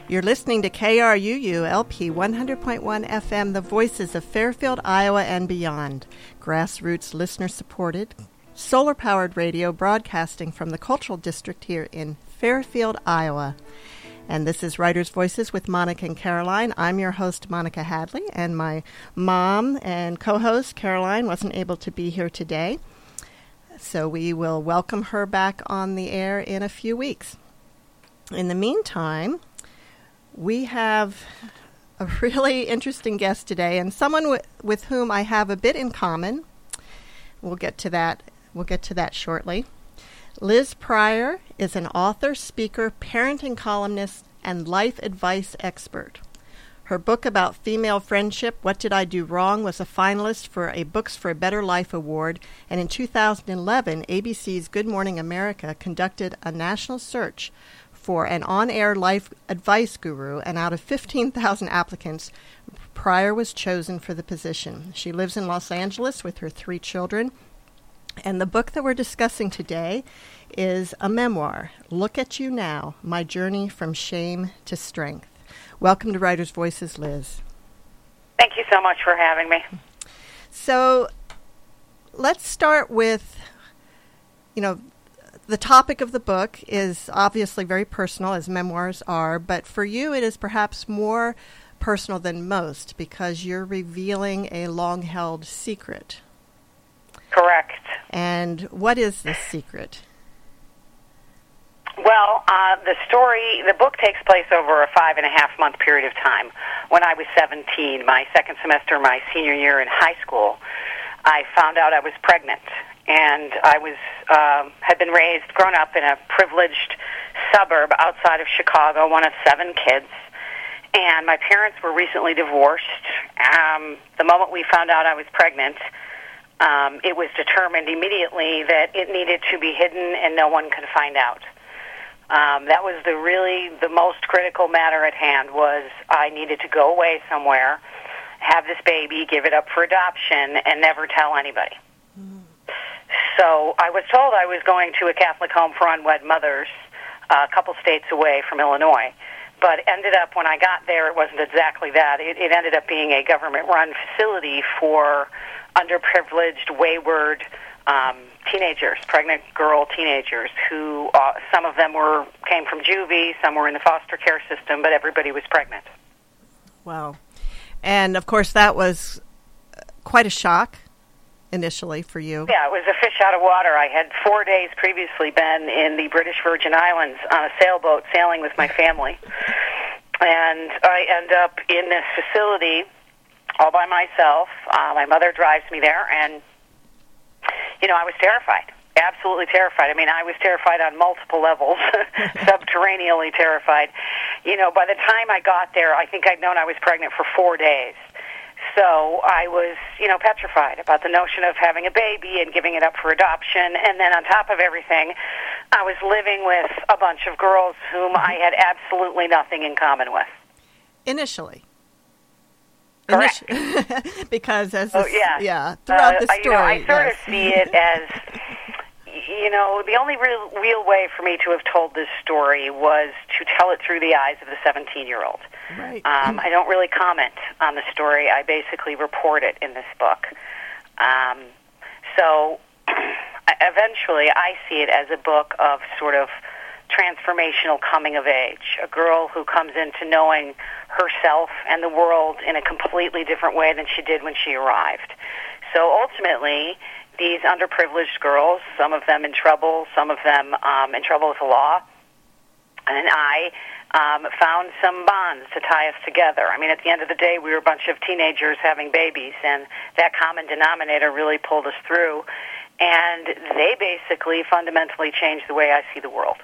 You're listening to KRUU LP 100.1 FM, the voices of Fairfield, Iowa, and beyond. Grassroots, listener-supported, solar-powered radio broadcasting from the Cultural District here in Fairfield, Iowa. And this is Writers' Voices with Monica and Caroline. I'm your host, Monica Hadley, and my mom and co-host, Caroline, wasn't able to be here today. So we will welcome her back on the air in a few weeks. In the meantime, we have a really interesting guest today, and someone with whom I have a bit in common. We'll get to that shortly. Liz Pryor is an author, speaker, parenting columnist, and life advice expert. Her book about female friendship, What Did I Do Wrong?, was a finalist for a Books for a Better Life award, and in 2011, ABC's Good Morning America conducted a national search for an on-air life advice guru, and out of 15,000 applicants, Pryor was chosen for the position. She lives in Los Angeles with her 3 children. And the book that we're discussing today is a memoir, Look at You Now, My Journey from Shame to Strength. Welcome to Writers' Voices, Liz. Thank you so much for having me. So let's start with, the topic of the book is obviously very personal, as memoirs are, but for you it is perhaps more personal than most because you're revealing a long-held secret. Correct. And what is this secret? Well, the book takes place over a 5.5-month period of time. When I was 17, my second semester, my senior year in high school, I found out I was pregnant, and I had been grown up in a privileged suburb outside of Chicago, one of 7 kids, and my parents were recently divorced. The moment we found out I was pregnant, it was determined immediately that it needed to be hidden and no one could find out. That was the most critical matter at hand. Was I needed to go away somewhere, have this baby, give it up for adoption, and never tell anybody. Mm. So I was told I was going to a Catholic home for unwed mothers a couple states away from Illinois. But ended up, when I got there, it wasn't exactly that. It ended up being a government-run facility for underprivileged, wayward teenagers, pregnant girl teenagers, who some of them came from juvie, some were in the foster care system, but everybody was pregnant. Wow. And, of course, that was quite a shock initially for you. Yeah, it was a fish out of water. I had 4 days previously been in the British Virgin Islands on a sailboat sailing with my family, and I end up in this facility all by myself. My mother drives me there, and, I was terrified, absolutely terrified. I mean, I was terrified on multiple levels, subterraneally terrified. By the time I got there, I think I'd known I was pregnant for 4 days. So I was, petrified about the notion of having a baby and giving it up for adoption. And then on top of everything, I was living with a bunch of girls whom I had absolutely nothing in common with. Initially. Correct. Because throughout the story. I sort of see it as, the only real way for me to have told this story was to tell it through the eyes of the 17-year-old. Right. I don't really comment on the story. I basically report it in this book. So eventually I see it as a book of sort of transformational coming of age, a girl who comes into knowing herself and the world in a completely different way than she did when she arrived. So ultimately, these underprivileged girls, some of them in trouble, some of them in trouble with the law, and I found some bonds to tie us together. I mean, at the end of the day, we were a bunch of teenagers having babies, and that common denominator really pulled us through, and they basically fundamentally changed the way I see the world.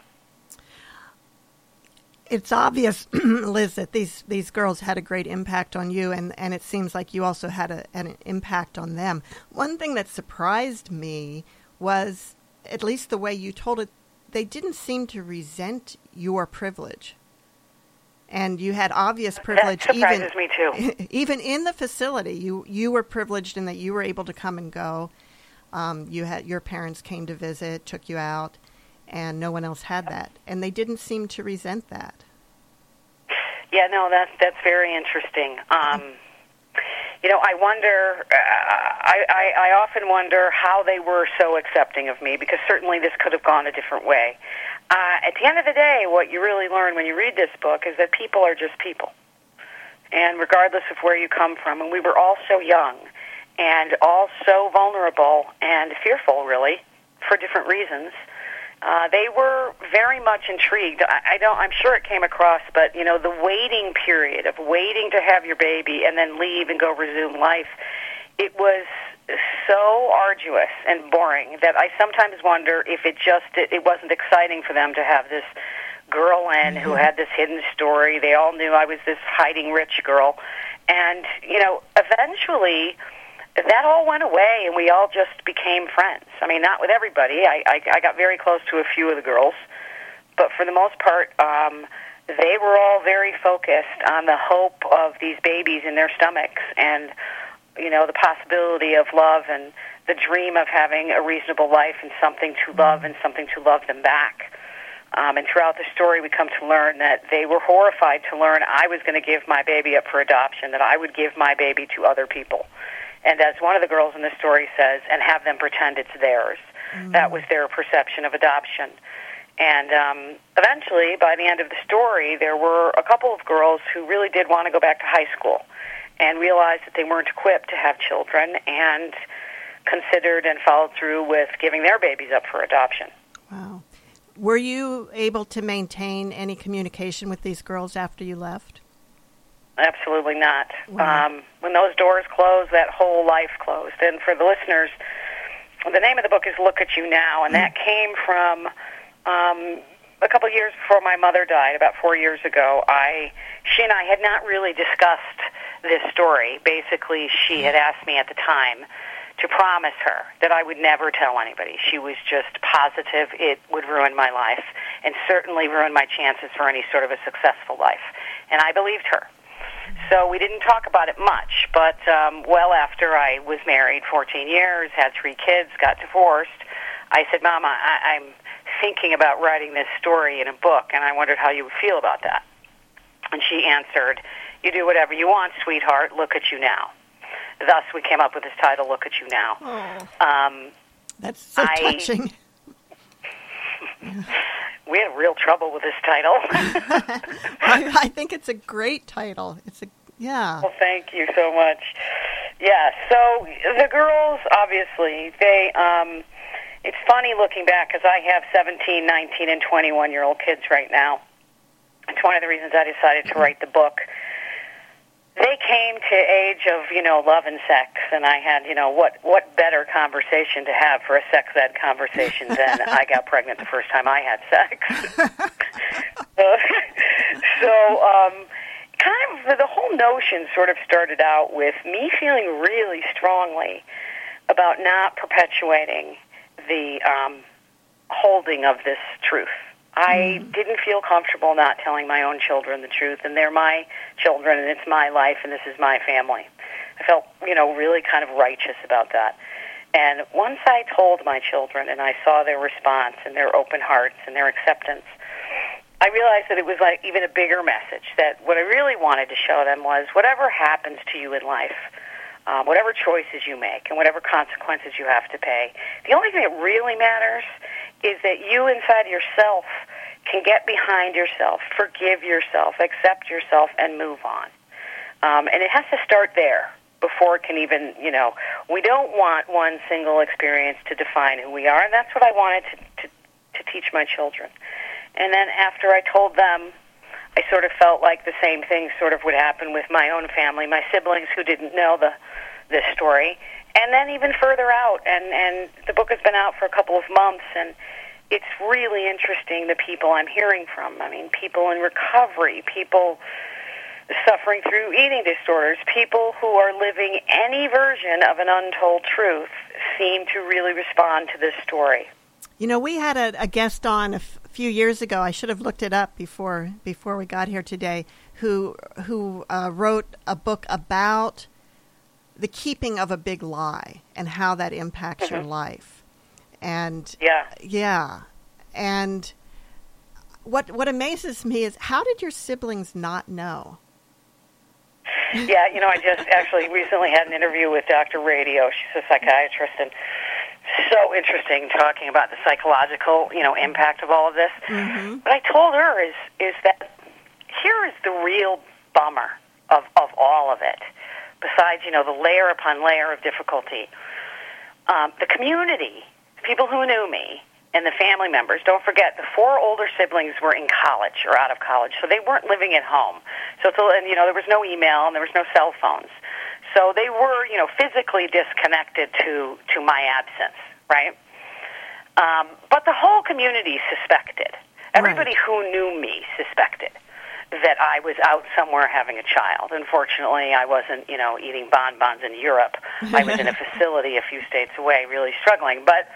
It's obvious, Liz, that these girls had a great impact on you, and it seems like you also had an impact on them. One thing that surprised me was, at least the way you told it, they didn't seem to resent your privilege. And you had obvious privilege. That surprises me too. Even in the facility, you were privileged in that you were able to come and go. Your parents came to visit, took you out, and no one else had that. And they didn't seem to resent that. Yeah, no, that's very interesting. I wonder. I often wonder how they were so accepting of me, because certainly this could have gone a different way. At the end of the day, what you really learn when you read this book is that people are just people, and regardless of where you come from, and we were all so young, and all so vulnerable and fearful, really, for different reasons. They were very much intrigued. I'm sure it came across, but, the waiting period of waiting to have your baby and then leave and go resume life, it was so arduous and boring that I sometimes wonder if it wasn't exciting for them to have this girl in who had this hidden story. They all knew I was this hiding rich girl. And, eventually that all went away, and we all just became friends. I mean, not with everybody. I got very close to a few of the girls, but for the most part, they were all very focused on the hope of these babies in their stomachs, and the possibility of love and the dream of having a reasonable life and something to love and something to love them back. And throughout the story, we come to learn that they were horrified to learn I was going to give my baby up for adoption, that I would give my baby to other people. And as one of the girls in the story says, and have them pretend it's theirs. That was their perception of adoption. And eventually, by the end of the story, there were a couple of girls who really did want to go back to high school and realized that they weren't equipped to have children, and considered and followed through with giving their babies up for adoption. Wow. Were you able to maintain any communication with these girls after you left? Absolutely not. Wow. When those doors closed, that whole life closed. And for the listeners, the name of the book is Look at You Now, and that came from a couple of years before my mother died, about 4 years ago. She and I had not really discussed this story. Basically, she had asked me at the time to promise her that I would never tell anybody. She was just positive it would ruin my life, and certainly ruin my chances for any sort of a successful life. And I believed her. So we didn't talk about it much, but well after I was married 14 years, had 3 kids, got divorced, I said, Mama, I'm thinking about writing this story in a book, and I wondered how you would feel about that. And she answered, you do whatever you want, sweetheart, look at you now. Thus, we came up with this title, Look at You Now. Oh, that's so touching. We had real trouble with this title. I think it's a great title. Yeah. Well, thank you so much. Yeah, so the girls, obviously, it's funny looking back, because I have 17, 19, and 21-year-old kids right now. It's one of the reasons I decided to write the book. They came to age of, love and sex, and I had, what better conversation to have for a sex ed conversation than I got pregnant the first time I had sex. Kind of the whole notion sort of started out with me feeling really strongly about not perpetuating the holding of this truth. I didn't feel comfortable not telling my own children the truth, and they're my children, and it's my life, and this is my family. I felt, really kind of righteous about that. And once I told my children, and I saw their response and their open hearts and their acceptance, I realized that it was like even a bigger message, that what I really wanted to show them was whatever happens to you in life, whatever choices you make and whatever consequences you have to pay, the only thing that really matters is that you inside yourself can get behind yourself, forgive yourself, accept yourself, and move on. And it has to start there before it can even, we don't want one single experience to define who we are, and that's what I wanted to teach my children. And then after I told them, I sort of felt like the same thing sort of would happen with my own family, my siblings who didn't know this story, and then even further out. And the book has been out for a couple of months, and it's really interesting the people I'm hearing from. I mean, people in recovery, people suffering through eating disorders, people who are living any version of an untold truth seem to really respond to this story. We had a guest on a few years ago. I should have looked it up before we got here today. Who wrote a book about the keeping of a big lie and how that impacts your life. And yeah, and what amazes me is, how did your siblings not know? Yeah, I just actually recently had an interview with Dr. Radio. She's a psychiatrist, and so interesting talking about the psychological, impact of all of this. Mm-hmm. What I told her is that here is the real bummer of all of it. Besides, the layer upon layer of difficulty, the community, people who knew me, and the family members. Don't forget, the 4 older siblings were in college or out of college, so they weren't living at home. So there was no email and there was no cell phones. So they were, physically disconnected to my absence, right? But the whole community suspected. Everybody who knew me suspected that I was out somewhere having a child. Unfortunately, I wasn't, eating bonbons in Europe. I was in a facility a few states away, really struggling. But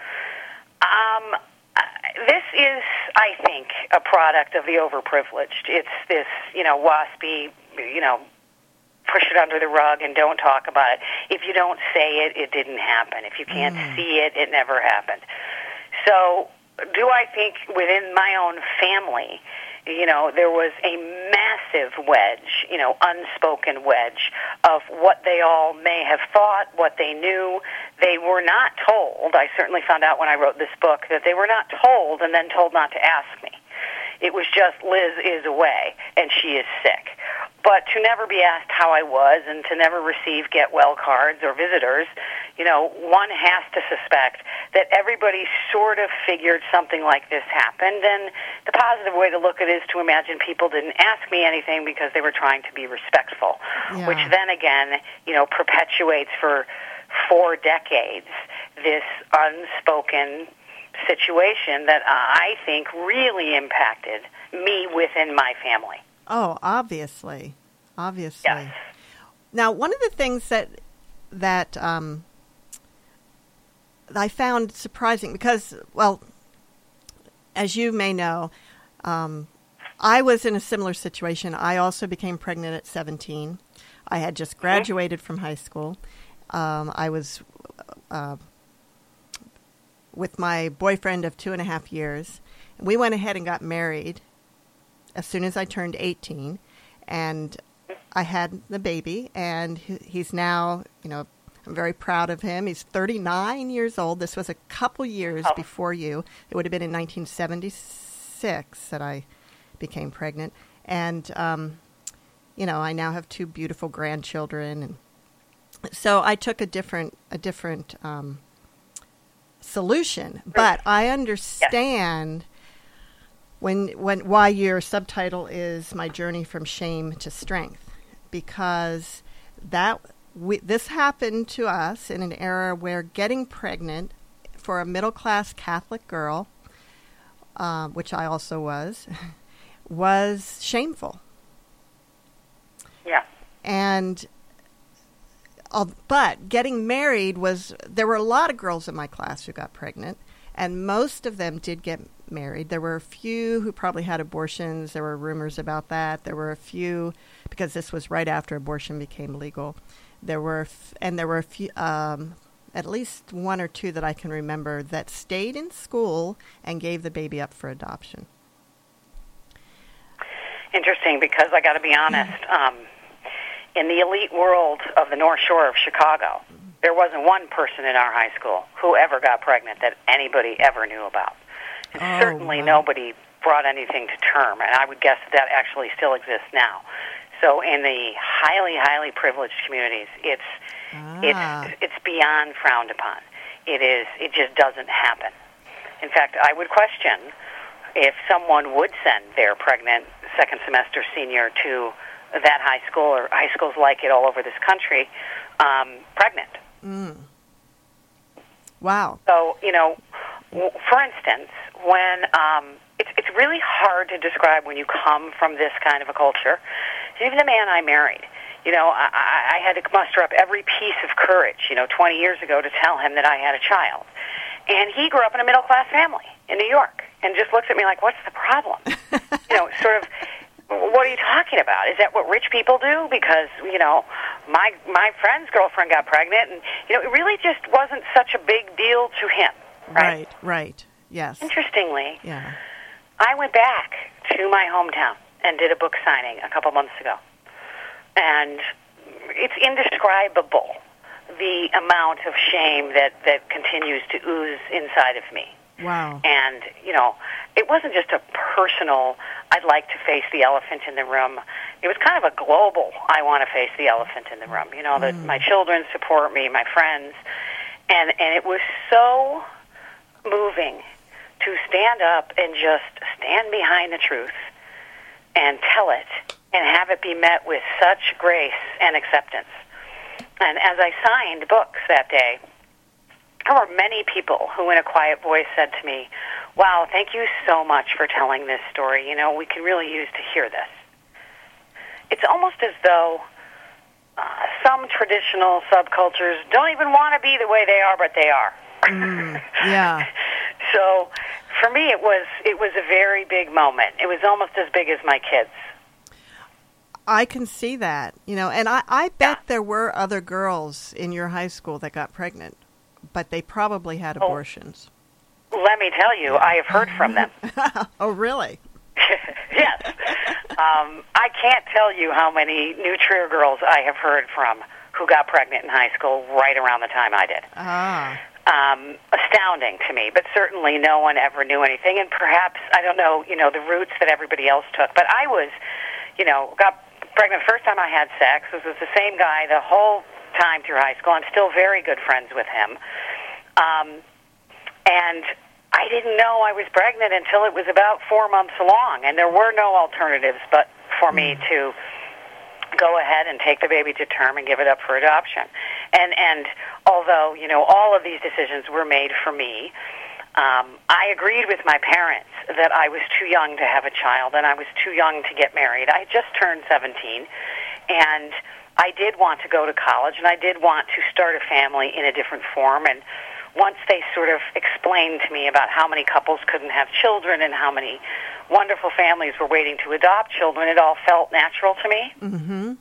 this is, I think, a product of the overprivileged. It's this, waspy, push it under the rug and don't talk about it. If you don't say it, it didn't happen. If you can't see it, it never happened. So do I think within my own family, there was a massive wedge, unspoken wedge of what they all may have thought, what they knew. They were not told. I certainly found out when I wrote this book that they were not told and then told not to ask me. It was just, Liz is away and she is sick. But to never be asked how I was and to never receive get-well cards or visitors, one has to suspect that everybody sort of figured something like this happened. And the positive way to look at it is to imagine people didn't ask me anything because they were trying to be respectful, which then again, perpetuates for 4 decades this unspoken situation that I think really impacted me within my family. Oh, obviously. Yes. Now, one of the things that I found surprising, because, well, as you may know, I was in a similar situation. I also became pregnant at 17. I had just graduated from high school. I was with my boyfriend of 2.5 years. We went ahead and got married as soon as I turned 18, and I had the baby, and he's now, I'm very proud of him. He's 39 years old. This was a couple years before you. It would have been in 1976 that I became pregnant. And, I now have 2 beautiful grandchildren. And so I took a different solution. But I understand why your subtitle is My Journey from Shame to Strength, because this happened to us in an era where getting pregnant for a middle-class Catholic girl, which I also was shameful. Yeah. But getting married there were a lot of girls in my class who got pregnant, and most of them did get married. There were a few who probably had abortions. There were rumors about that. There were a few, because this was right after abortion became legal. There were a few, at least 1 or 2 that I can remember, that stayed in school and gave the baby up for adoption. Interesting, because I got to be honest, in the elite world of the North Shore of Chicago, there wasn't one person in our high school who ever got pregnant that anybody ever knew about. And certainly nobody brought anything to term, and I would guess that actually still exists now. So in the highly, highly privileged communities, it's beyond frowned upon. It just doesn't happen. In fact, I would question if someone would send their pregnant second semester senior to that high school or high schools like it all over this country, pregnant. Mm. Wow. So, for instance, when it's really hard to describe when you come from this kind of a culture. Even the man I married, I had to muster up every piece of courage, 20 years ago to tell him that I had a child. And he grew up in a middle-class family in New York and just looks at me like, what's the problem? Sort of, what are you talking about? Is that what rich people do? Because, my friend's girlfriend got pregnant, and, it really just wasn't such a big deal to him. Right. Right. Yes. Interestingly, I went back to my hometown and did a book signing a couple months ago. And it's indescribable, the amount of shame that continues to ooze inside of me. Wow. And, it wasn't just a personal, I'd like to face the elephant in the room. It was kind of a global, I want to face the elephant in the room. That my children support me, my friends. And it was so moving to stand up and just stand behind the truth and tell it and have it be met with such grace and acceptance. And as I signed books that day, there were many people who in a quiet voice said to me, wow, thank you so much for telling this story. We can really use to hear this. It's almost as though some traditional subcultures don't even want to be the way they are, but they are. Yeah. So for me, it was a very big moment. It was almost as big as my kids. I can see that, and I bet there were other girls in your high school that got pregnant, but they probably had abortions. Let me tell you, I have heard from them. Oh, really? Yes. I can't tell you how many New Trier girls I have heard from who got pregnant in high school right around the time I did. Astounding to me, but certainly no one ever knew anything, and perhaps, I don't know, the routes that everybody else took, but I was, got pregnant the first time I had sex. This was the same guy the whole time through high school. I'm still very good friends with him. And I didn't know I was pregnant until it was about 4 months along, and there were no alternatives but for me to go ahead and take the baby to term and give it up for adoption. And although, all of these decisions were made for me, I agreed with my parents that I was too young to have a child and I was too young to get married. I had just turned 17, and I did want to go to college, and I did want to start a family in a different form. And once they sort of explained to me about how many couples couldn't have children and how many wonderful families were waiting to adopt children, it all felt natural to me. Mm-hmm.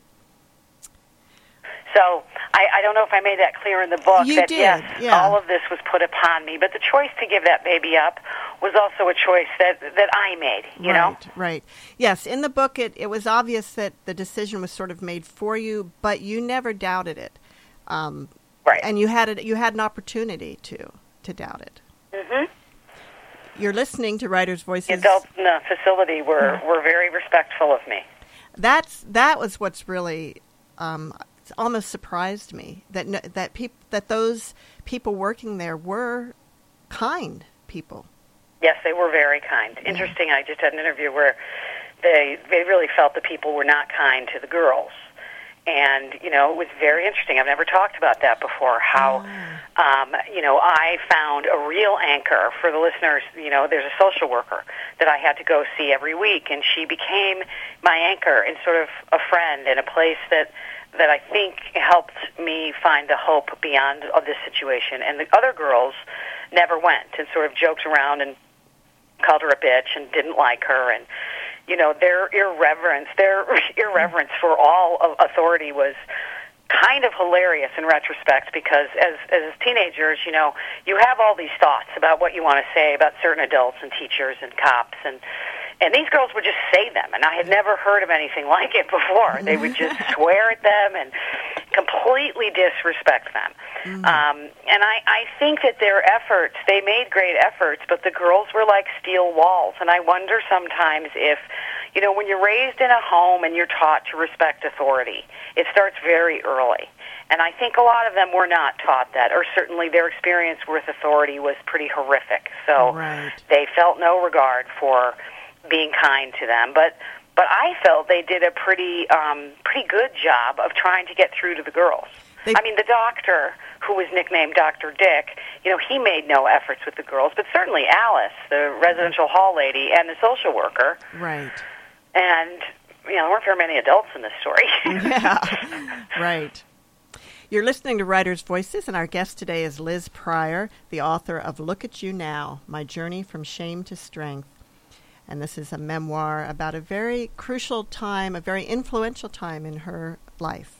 So I don't know if I made that clear in the book. You that did, yes, yeah. all of this was put upon me, but the choice to give that baby up was also a choice that I made, you know? Right. Yes, in the book it was obvious that the decision was sort of made for you, but you never doubted it. Right. And you had an opportunity to doubt it. Mm-hmm. You're listening to Writers' Voices. The adults in the facility were very respectful of me. That was what's really almost surprised me that those people working there were kind people. Yes, they were very kind. Yeah. Interesting. I just had an interview where they really felt the people were not kind to the girls. And, it was very interesting. I've never talked about that before, how, I found a real anchor for the listeners. There's a social worker that I had to go see every week, and she became my anchor and sort of a friend and a place that I think helped me find the hope beyond of this situation. And the other girls never went and sort of joked around and called her a bitch and didn't like her. And, their irreverence for all of authority was kind of hilarious in retrospect, because as teenagers, you have all these thoughts about what you want to say about certain adults and teachers and cops, and these girls would just say them, and I had never heard of anything like it before. They would just swear at them and completely disrespect them. And I think that their efforts, they made great efforts, but the girls were like steel walls. And I wonder sometimes if, when you're raised in a home and you're taught to respect authority, it starts very early. And I think a lot of them were not taught that, or certainly their experience with authority was pretty horrific. So They felt no regard for being kind to them. But I felt they did a pretty good job of trying to get through to the girls. The doctor, who was nicknamed Dr. Dick, he made no efforts with the girls, but certainly Alice, the residential hall lady, and the social worker. Right. And, there weren't very many adults in this story. Yeah, right. You're listening to Writers' Voices, and our guest today is Liz Pryor, the author of Look at You Now, My Journey from Shame to Strength. And this is a memoir about a very crucial time, a very influential time in her life.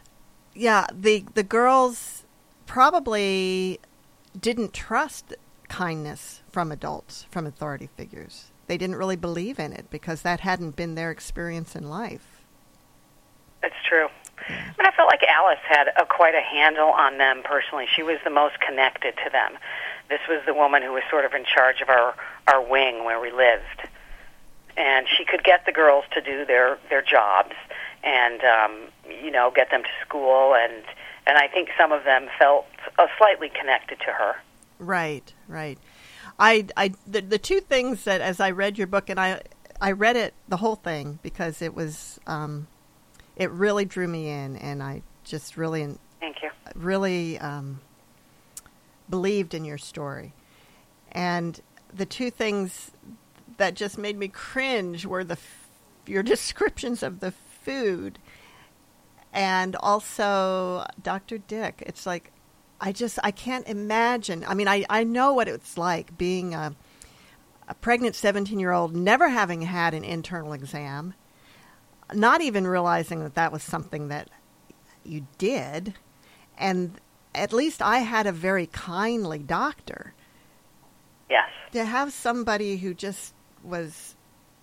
Yeah, the girls probably didn't trust kindness from adults, from authority figures. They didn't really believe in it because that hadn't been their experience in life. It's true. And I felt like Alice had quite a handle on them personally. She was the most connected to them. This was the woman who was sort of in charge of our wing where we lived. And she could get the girls to do their jobs and, get them to school. And I think some of them felt slightly connected to her. Right. The two things that, as I read your book, and I read it, the whole thing, because it was, it really drew me in, and I just really, thank you, really believed in your story. And the two things that just made me cringe were your descriptions of the food, and also Dr. Dick. It's like, I can't imagine. I mean, I know what it's like being a pregnant 17-year-old, never having had an internal exam, not even realizing that was something that you did. And at least I had a very kindly doctor. Yes. To have somebody who just was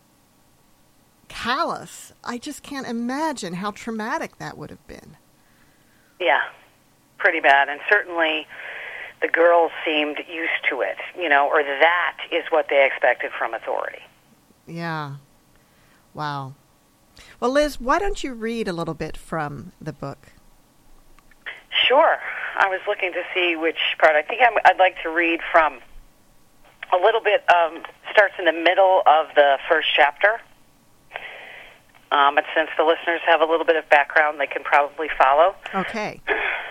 callous, I just can't imagine how traumatic that would have been. Yeah. Pretty bad, and certainly the girls seemed used to it, or that is what they expected from authority. Yeah. Wow. Well, Liz, why don't you read a little bit from the book? Sure. I was looking to see which part. I think I'd like to read from a little bit, starts in the middle of the first chapter. But since the listeners have a little bit of background, they can probably follow. Okay.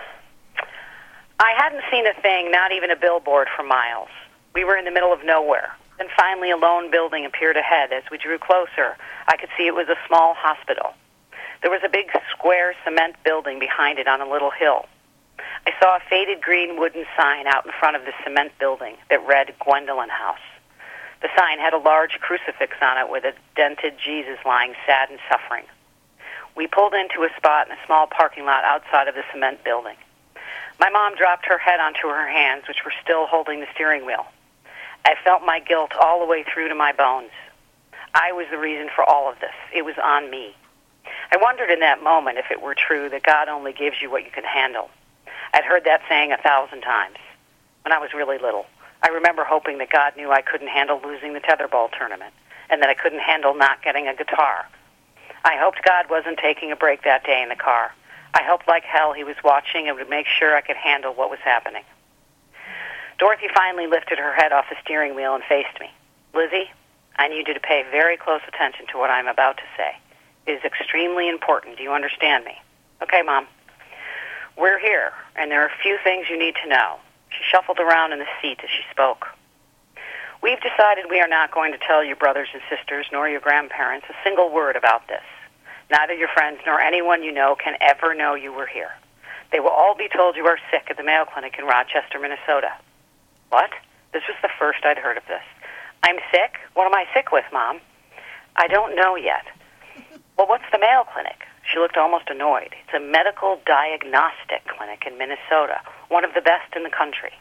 I hadn't seen a thing, not even a billboard, for miles. We were in the middle of nowhere. Then finally a lone building appeared ahead. As we drew closer, I could see it was a small hospital. There was a big square cement building behind it on a little hill. I saw a faded green wooden sign out in front of the cement building that read Gwendolyn House. The sign had a large crucifix on it with a dented Jesus lying sad and suffering. We pulled into a spot in a small parking lot outside of the cement building. My mom dropped her head onto her hands, which were still holding the steering wheel. I felt my guilt all the way through to my bones. I was the reason for all of this. It was on me. I wondered in that moment if it were true that God only gives you what you can handle. I'd heard that saying 1,000 times when I was really little. I remember hoping that God knew I couldn't handle losing the tetherball tournament and that I couldn't handle not getting a guitar. I hoped God wasn't taking a break that day in the car. I hoped like hell he was watching and would make sure I could handle what was happening. Dorothy finally lifted her head off the steering wheel and faced me. Lizzie, I need you to pay very close attention to what I'm about to say. It is extremely important. Do you understand me? Okay, Mom. We're here, and there are a few things you need to know. She shuffled around in the seat as she spoke. We've decided we are not going to tell your brothers and sisters nor your grandparents a single word about this. Neither your friends nor anyone you know can ever know you were here. They will all be told you are sick at the Mayo Clinic in Rochester, Minnesota. What? This was the first I'd heard of this. I'm sick? What am I sick with, Mom? I don't know yet. Well, what's the Mayo Clinic? She looked almost annoyed. It's a medical diagnostic clinic in Minnesota, one of the best in the country.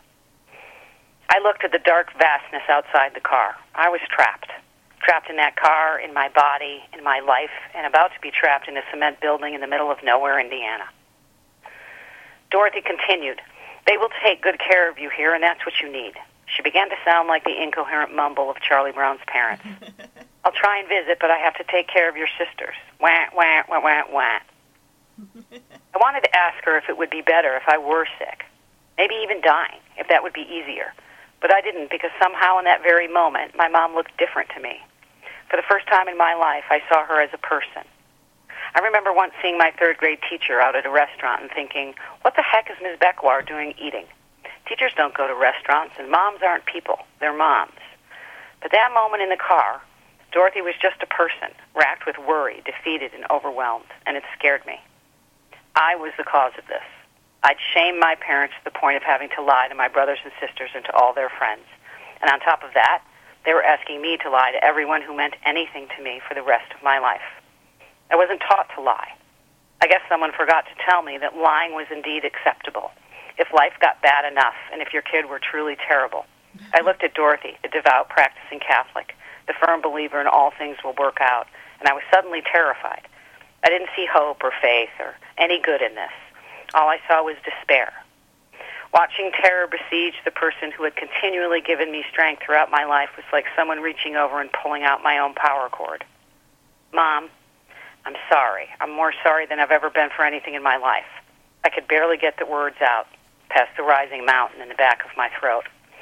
I looked at the dark vastness outside the car. I was trapped in that car, in my body, in my life, and about to be trapped in a cement building in the middle of nowhere, Indiana. Dorothy continued, They will take good care of you here, and that's what you need. She began to sound like the incoherent mumble of Charlie Brown's parents. I'll try and visit, but I have to take care of your sisters. Wah, wah, wah, wah, wah. I wanted to ask her if it would be better if I were sick, maybe even dying, if that would be easier. But I didn't, because somehow in that very moment, my mom looked different to me. For the first time in my life, I saw her as a person. I remember once seeing my third-grade teacher out at a restaurant and thinking, what the heck is Ms. Beckwar doing eating? Teachers don't go to restaurants, and moms aren't people. They're moms. But that moment in the car, Dorothy was just a person, racked with worry, defeated, and overwhelmed, and it scared me. I was the cause of this. I'd shamed my parents to the point of having to lie to my brothers and sisters and to all their friends. And on top of that, they were asking me to lie to everyone who meant anything to me for the rest of my life. I wasn't taught to lie. I guess someone forgot to tell me that lying was indeed acceptable. If life got bad enough, and if your kid were truly terrible. I looked at Dorothy, the devout practicing Catholic, the firm believer in all things will work out, and I was suddenly terrified. I didn't see hope or faith or any good in this. All I saw was despair. Watching terror besiege the person who had continually given me strength throughout my life was like someone reaching over and pulling out my own power cord. Mom, I'm sorry. I'm more sorry than I've ever been for anything in my life. I could barely get the words out past the rising mountain in the back of my throat.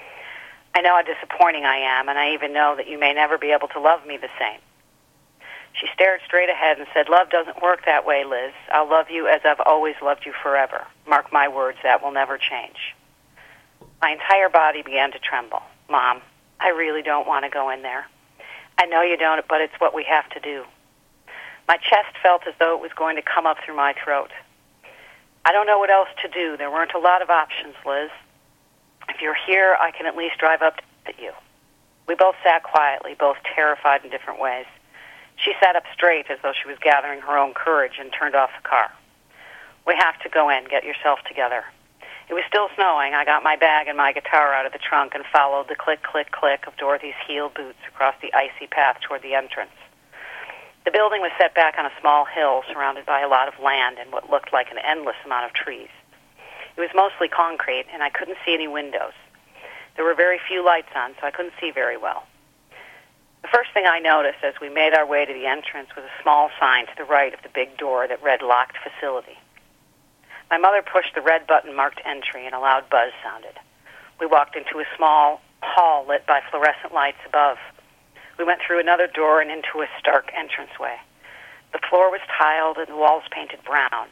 I know how disappointing I am, and I even know that you may never be able to love me the same. She stared straight ahead and said, Love doesn't work that way, Liz. I'll love you as I've always loved you forever. Mark my words, that will never change. My entire body began to tremble. Mom, I really don't want to go in there. I know you don't, but it's what we have to do. My chest felt as though it was going to come up through my throat. I don't know what else to do. There weren't a lot of options, Liz. If you're here, I can at least drive up to you. We both sat quietly, both terrified in different ways. She sat up straight as though she was gathering her own courage and turned off the car. We have to go in. Get yourself together. It was still snowing. I got my bag and my guitar out of the trunk and followed the click, click, click of Dorothy's heel boots across the icy path toward the entrance. The building was set back on a small hill surrounded by a lot of land and what looked like an endless amount of trees. It was mostly concrete, and I couldn't see any windows. There were very few lights on, so I couldn't see very well. The first thing I noticed as we made our way to the entrance was a small sign to the right of the big door that read Locked Facility. My mother pushed the red button marked Entry, and a loud buzz sounded. We walked into a small hall lit by fluorescent lights above. We went through another door and into a stark entranceway. The floor was tiled and the walls painted brown.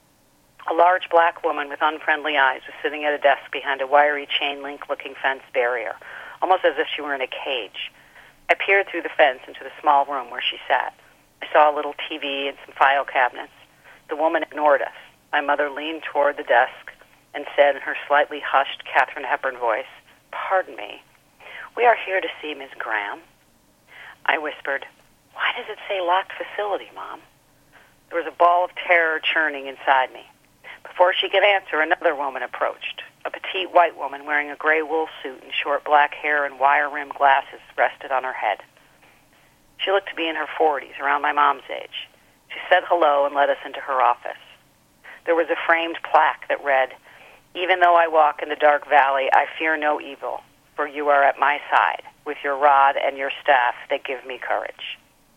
A large black woman with unfriendly eyes was sitting at a desk behind a wiry chain-link-looking fence barrier, almost as if she were in a cage. I peered through the fence into the small room where she sat. I saw a little TV and some file cabinets. The woman ignored us. My mother leaned toward the desk and said in her slightly hushed Katharine Hepburn voice, "Pardon me, we are here to see Ms. Graham." I whispered, "Why does it say Locked Facility, Mom?" There was a ball of terror churning inside me. Before she could answer, another woman approached. A petite white woman wearing a gray wool suit and short black hair and wire-rimmed glasses rested on her head. She looked to be in her 40s, around my mom's age. She said hello and led us into her office. There was a framed plaque that read, "Even though I walk in the dark valley, I fear no evil, for you are at my side, with your rod and your staff that give me courage."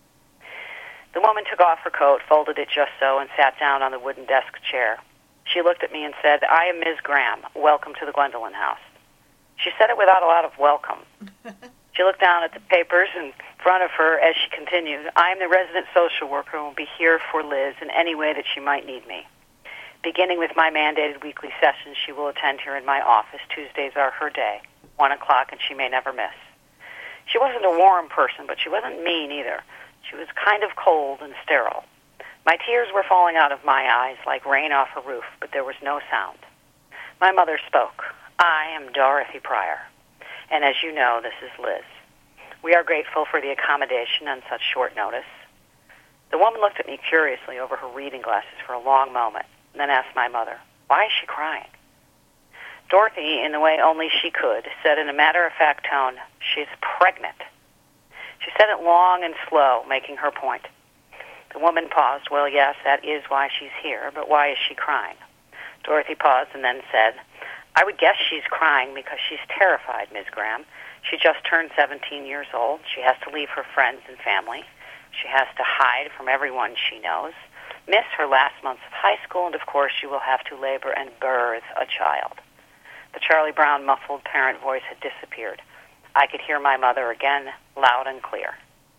The woman took off her coat, folded it just so, and sat down on the wooden desk chair. She looked at me and said, "I am Ms. Graham. Welcome to the Gwendolyn House." She said it without a lot of welcome. She looked down at the papers in front of her as she continued, "I am the resident social worker and will be here for Liz in any way that she might need me. Beginning with my mandated weekly sessions, she will attend here in my office. Tuesdays are her day, 1 o'clock, and she may never miss." She wasn't a warm person, but she wasn't mean either. She was kind of cold and sterile. My tears were falling out of my eyes like rain off a roof, but there was no sound. My mother spoke. "I am Dorothy Pryor, and as you know, this is Liz. We are grateful for the accommodation on such short notice." The woman looked at me curiously over her reading glasses for a long moment, and then asked my mother, "Why is she crying?" Dorothy, in the way only she could, said in a matter-of-fact tone, "She's pregnant." She said it long and slow, making her point. The woman paused. "Well, yes, that is why she's here, but why is she crying?" Dorothy paused and then said, "I would guess she's crying because she's terrified, Ms. Graham. She just turned 17 years old. She has to leave her friends and family. She has to hide from everyone she knows, miss her last months of high school, and of course she will have to labor and birth a child." The Charlie Brown muffled parent voice had disappeared. I could hear my mother again, loud and clear.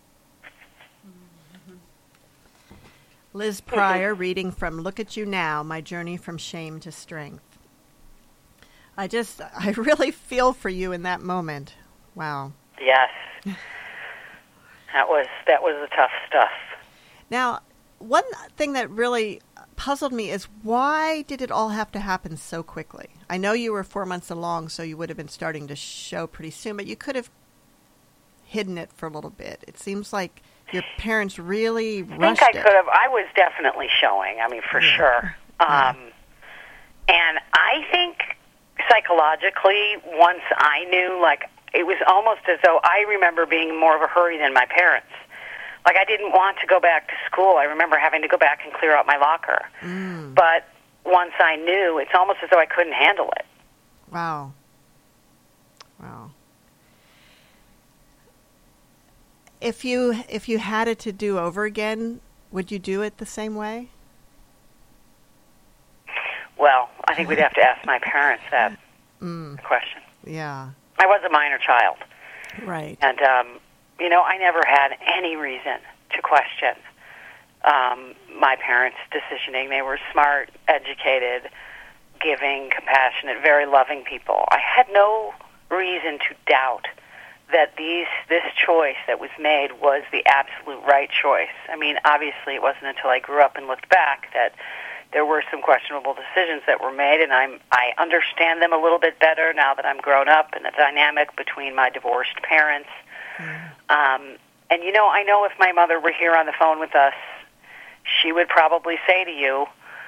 Liz Pryor reading from Look at You Now, My Journey from Shame to Strength. I really feel for you in that moment. Wow. Yes. That was the tough stuff. Now, one thing that really puzzled me is why did it all have to happen so quickly? I know you were 4 months along, so you would have been starting to show pretty soon, but you could have hidden it for a little bit. It seems like your parents really rushed it. I think I could have. I was definitely showing, for sure. And I think psychologically, once I knew, it was almost as though I remember being in more of a hurry than my parents. Like, I didn't want to go back to school. I remember having to go back and clear out my locker. But once I knew, it's almost as though I couldn't handle it. Wow. Wow. If you had it to do over again, would you do it the same way? Well, I think we'd have to ask my parents that question. Yeah. I was a minor child. Right. And, I never had any reason to question my parents' decisioning. They were smart, educated, giving, compassionate, very loving people. I had no reason to doubt that this choice that was made was the absolute right choice. I mean, obviously it wasn't until I grew up and looked back that there were some questionable decisions that were made, and I understand them a little bit better now that I'm grown up, and the dynamic between my divorced parents. And, I know if my mother were here on the phone with us, she would probably say to you,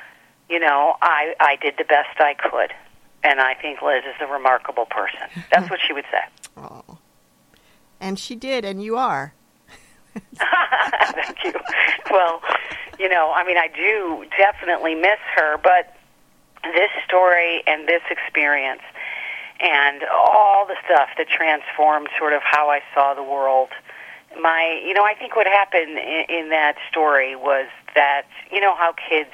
I did the best I could, and I think Liz is a remarkable person. That's what she would say. Oh. And she did, and you are. Thank you. Well, I do definitely miss her, but this story and this experience and all the stuff that transformed sort of how I saw the world, I think what happened in that story was that, how kids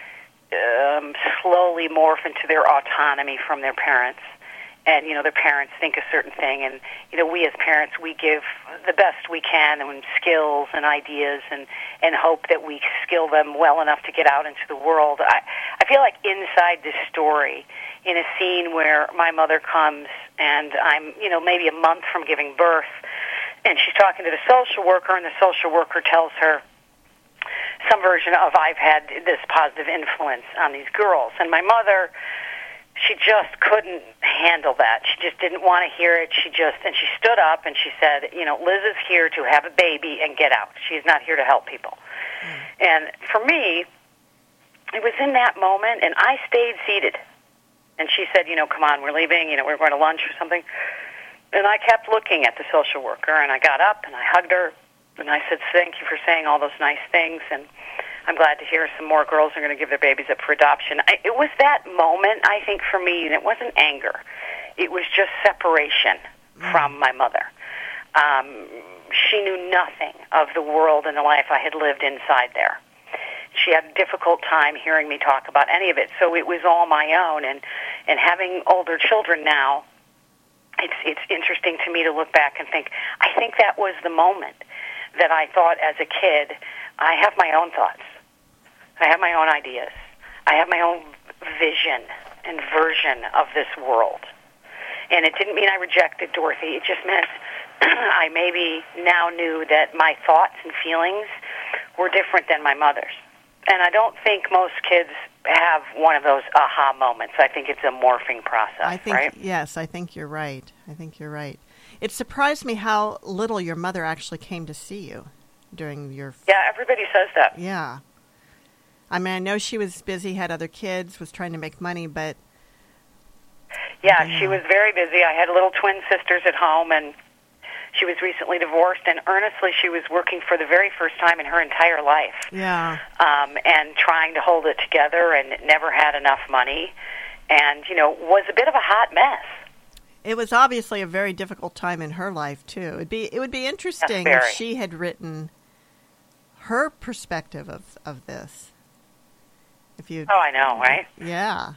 slowly morph into their autonomy from their parents. And, their parents think a certain thing. And, we as parents, we give the best we can and skills and ideas and hope that we skill them well enough to get out into the world. I feel like inside this story, in a scene where my mother comes and I'm, maybe a month from giving birth, and she's talking to the social worker, and the social worker tells her some version of, I've had this positive influence on these girls. And my mother, she just couldn't handle that. She just didn't want to hear it. She stood up and she said, Liz is here to have a baby and get out. She's not here to help people. And for me, it was in that moment, and I stayed seated. And she said, come on, we're leaving, we're going to lunch or something. And I kept looking at the social worker, and I got up and I hugged her, and I said, thank you for saying all those nice things, and I'm glad to hear some more girls are going to give their babies up for adoption. It was that moment, I think, for me, and it wasn't anger. It was just separation from my mother. She knew nothing of the world and the life I had lived inside there. She had a difficult time hearing me talk about any of it, so it was all my own. And having older children now, it's interesting to me to look back and think, I think that was the moment that I thought as a kid, I have my own thoughts. I have my own ideas. I have my own vision and version of this world. And it didn't mean I rejected Dorothy. It just meant I maybe now knew that my thoughts and feelings were different than my mother's. And I don't think most kids have one of those aha moments. I think it's a morphing process, right? Yes, I think you're right. It surprised me how little your mother actually came to see you during your... Yeah, everybody says that. Yeah. I mean, I know she was busy, had other kids, was trying to make money, but... Yeah, she was very busy. I had little twin sisters at home, and she was recently divorced, and earnestly she was working for the very first time in her entire life. Yeah. And trying to hold it together, and never had enough money, and, was a bit of a hot mess. It was obviously a very difficult time in her life, too. It would be interesting if she had written her perspective of this. Oh, I know, right? Yeah.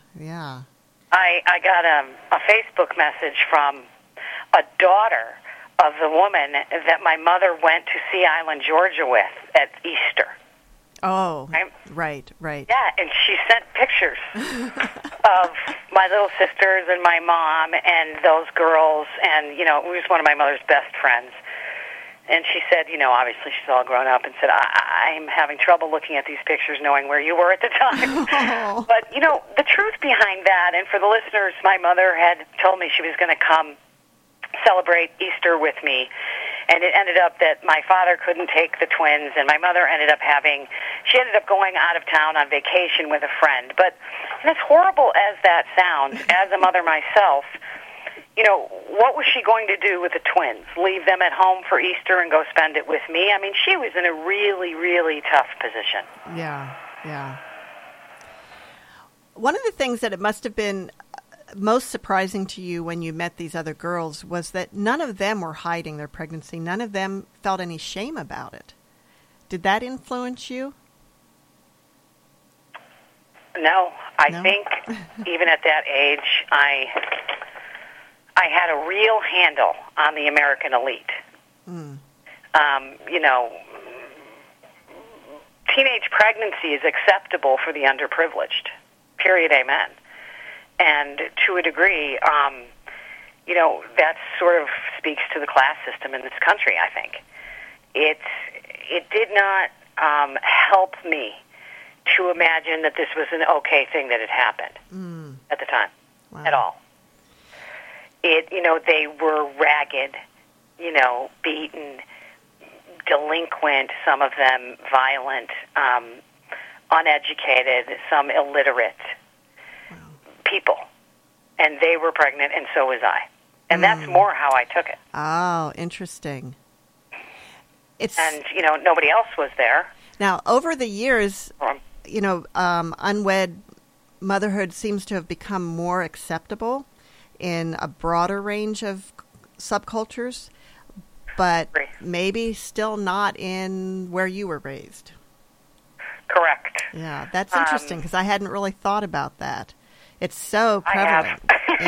I got a Facebook message from a daughter of the woman that my mother went to Sea Island, Georgia with at Easter. Oh, right. Yeah, and she sent pictures of my little sisters and my mom and those girls, and, it was one of my mother's best friends. And she said, obviously she's all grown up, and said, I'm having trouble looking at these pictures knowing where you were at the time. Oh. But, the truth behind that, and for the listeners, my mother had told me she was going to come celebrate Easter with me, and it ended up that my father couldn't take the twins, and my mother ended up going out of town on vacation with a friend. But as horrible as that sounds, as a mother myself, what was she going to do with the twins? Leave them at home for Easter and go spend it with me? I mean, she was in a really, really tough position. Yeah, yeah. One of the things that it must have been most surprising to you when you met these other girls was that none of them were hiding their pregnancy. None of them felt any shame about it. Did that influence you? No, I think even at that age, I had a real handle on the American elite. Teenage pregnancy is acceptable for the underprivileged. Period. Amen. And to a degree, that sort of speaks to the class system in this country, I think. It did not help me to imagine that this was an okay thing that had happened at the time at all. They were ragged, beaten, delinquent, some of them violent, uneducated, some illiterate people. And they were pregnant, and so was I. And that's more how I took it. Oh, interesting. And, nobody else was there. Now, over the years, unwed motherhood seems to have become more acceptable in a broader range of subcultures, but maybe still not in where you were raised. Correct. Yeah, that's interesting because I hadn't really thought about that. It's so prevalent.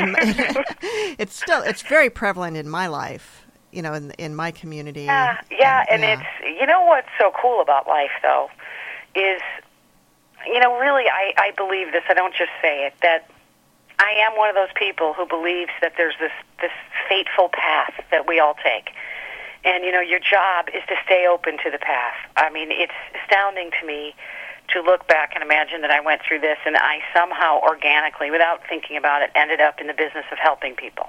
It's very prevalent in my life, in my community. And it's, what's so cool about life, though, is, really, I believe this, I don't just say it, that I am one of those people who believes that there's this fateful path that we all take. And, your job is to stay open to the path. I mean, it's astounding to me to look back and imagine that I went through this and I somehow organically, without thinking about it, ended up in the business of helping people.